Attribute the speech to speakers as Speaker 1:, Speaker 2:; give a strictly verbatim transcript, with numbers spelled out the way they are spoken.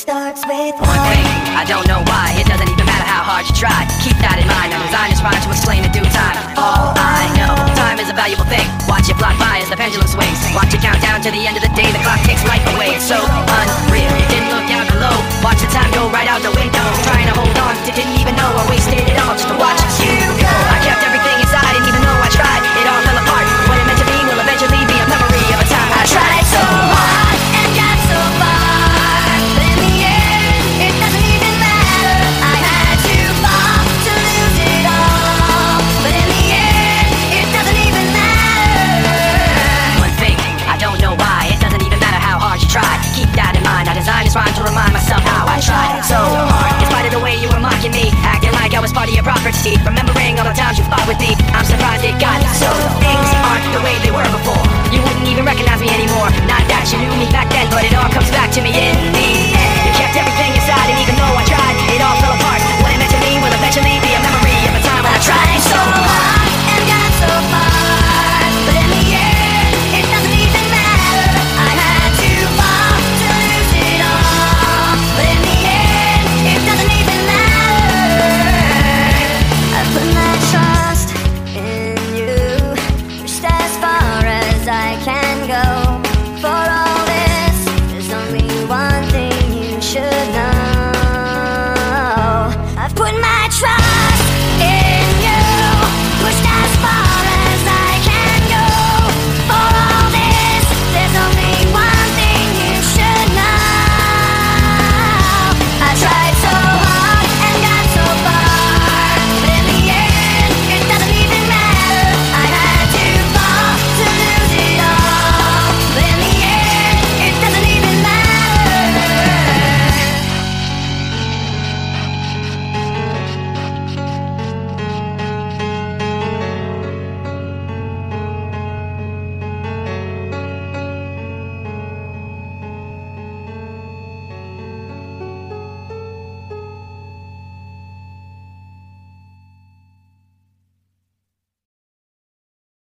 Speaker 1: starts with
Speaker 2: one thing. I don't know why, it doesn't even matter how hard you try. Keep that in mind, I'm designed is trying to explain in due time. All I know, time is a valuable thing. Watch it fly by as the pendulum swings. Watch it count down to the end of the day, the clock takes life away. It's so unreal, you didn't look out below. Watch the time go right out the window.